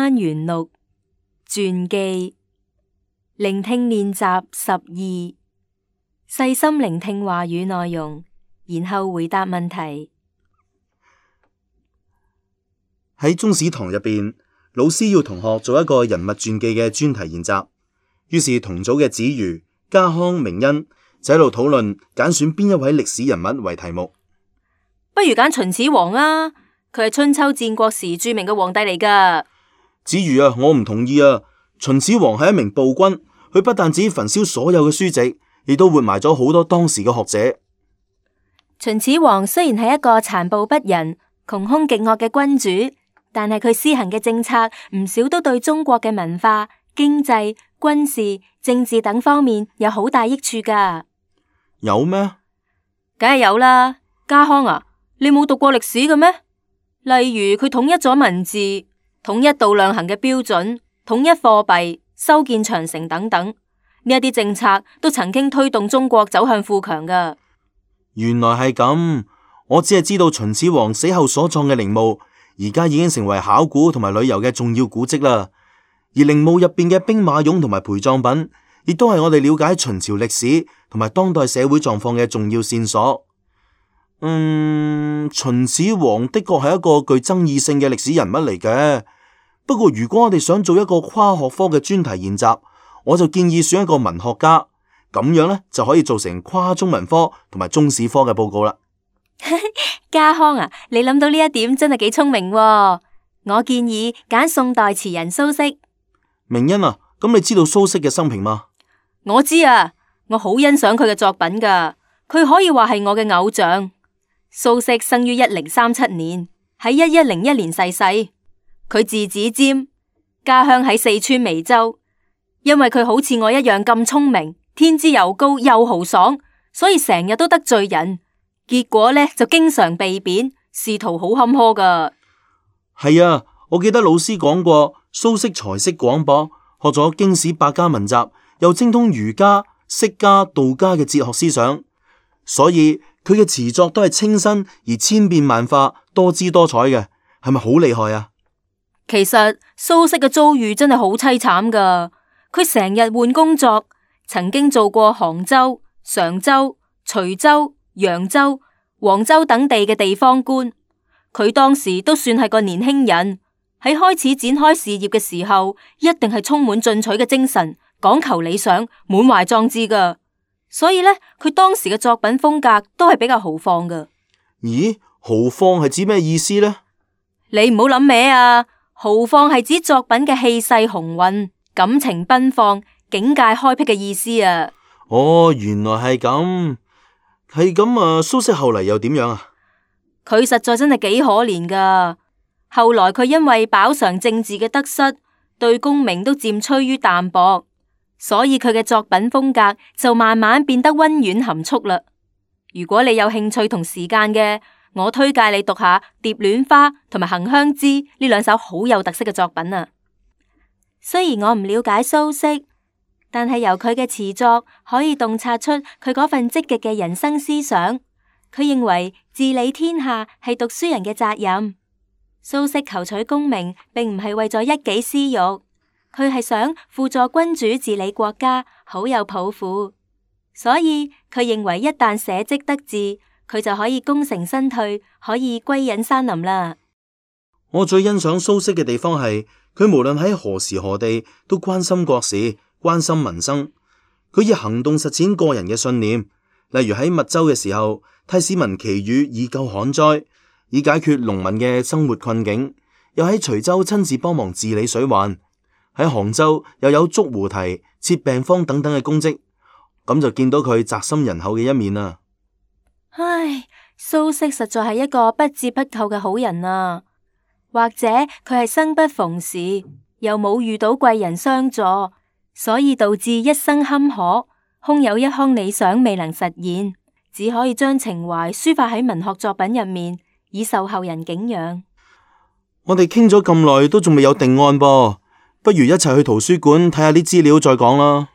單元錄傳記，聆聽練習12，細心聆聽話語內容，然後回答問題。 喺中史堂入邊，老師要同學做一個人物傳記嘅專題研習，於是同組嘅子瑜、家康、明恩就喺度討論揀選邊一位歷史人物為題目。 不如揀秦始皇啊！佢係春秋戰國時著名嘅皇帝嚟噶。 子瑜啊，我唔同意啊！秦始皇係一名暴君，佢不但止焚燒所有嘅書籍，亦都活埋咗好多當時嘅學者。 秦始皇雖然係一個殘暴不仁、窮兇極惡嘅君主，但係佢施行嘅政策唔少都對中國嘅文化、經濟、軍事、政治等方面有好大益處噶。 有咩？ 梗係有啦。家康啊，你冇讀過歷史嘅咩？例如佢統一咗文字、統一度量衡嘅標準、統一貨幣、修建長城等等，呢一啲政策都曾經推動中國走向富強噶。 原來係咁，我只係知道秦始皇死後所葬嘅陵墓，而家已經成為考古同埋旅遊嘅重要古蹟啦。而陵墓入邊嘅兵馬俑同埋陪葬品，亦都係我哋了解秦朝歷史同埋當代社會狀況嘅重要線索。秦始皇的確係一個具爭議性嘅歷史人物嚟嘅。不過如果我哋想做一個跨學科嘅專題研習，我就建議選一個文學家，咁樣呢，就可以做成跨中文科同埋中史科嘅報告啦。 家康啊，你諗到呢一點真係幾聰明喎。我建議揀宋代詞人蘇軾。 明恩啊，咁你知道蘇軾嘅生平嗎？ 我知啊，我好欣賞佢嘅作品噶，佢可以話係我嘅偶像。蘇軾生於1037年，喺1101年逝世。佢字子瞻，家鄉喺四川眉州。因為佢好似我一樣咁聰明，天資又高又豪爽，所以成日都得罪人，結果呢，就經常被貶，仕途好坎坷噶。 係啊，我記得老師講過，蘇軾才識廣博，學咗經史百家文集，又精通儒家、釋家、道家嘅哲學思想，所以佢嘅詞作都係清新而千變萬化、多姿多彩嘅，係咪好厲害啊？ 其實蘇軾嘅遭遇真係好淒慘噶，佢成日換工作，曾經做過杭州、常州、徐州、揚州、黃州等地嘅地方官。佢當時都算係個年輕人，喺開始展開事業嘅時候，一定係充滿進取嘅精神，講求理想，滿懷壯志噶。所以呢，佢當時嘅作品風格都係比較豪放噶。 咦，豪放係指咩意思呢？ 你唔好諗歪啊！豪放係指作品嘅氣勢雄渾、感情奔放、境界開闢嘅意思啊！ 哦，原來係咁，係咁啊！蘇軾後嚟又點樣啊？ 佢實在真係幾可憐噶。後來佢因為飽嘗政治嘅得失，對功名都漸趨於淡薄，所以佢嘅作品風格就慢慢變得溫婉含蓄啦。如果你有興趣同時間嘅，我推介你讀下《蝶戀花》同埋《杏香枝》呢兩首好有特色嘅作品啊。雖然我唔了解蘇軾，但係由佢嘅詞作可以洞察出佢嗰份積極嘅人生思想。佢認為治理天下係讀書人嘅責任。蘇軾求取功名，並唔係為咗一己私欲，佢係想輔助君主治理國家，好有抱負。所以佢認為一旦社稷得志，佢就可以功成身退，可以歸隱山林啦。 我最欣賞蘇軾嘅地方係，佢無論喺何時何地都關心國事，關心民生。佢以行動實踐個人嘅信念，例如喺密州嘅時候，替市民祈雨以救旱災，以解決農民嘅生活困境；又喺徐州親自幫忙治理水患，喺杭州又有築湖堤、設病坊等等嘅功績，咁就見到佢宅心仁厚嘅一面啦。 唉，蘇軾實在係一個不折不扣嘅好人啊！或者佢係生不逢時，又冇遇到貴人相助，所以導致一生坎坷，空有一腔理想未能實現，只可以將情懷抒發喺文學作品入面，以受後人敬仰。 我哋傾咗咁耐，都仲未有定案噃，不如一齊去圖書館睇下啲資料再講啦。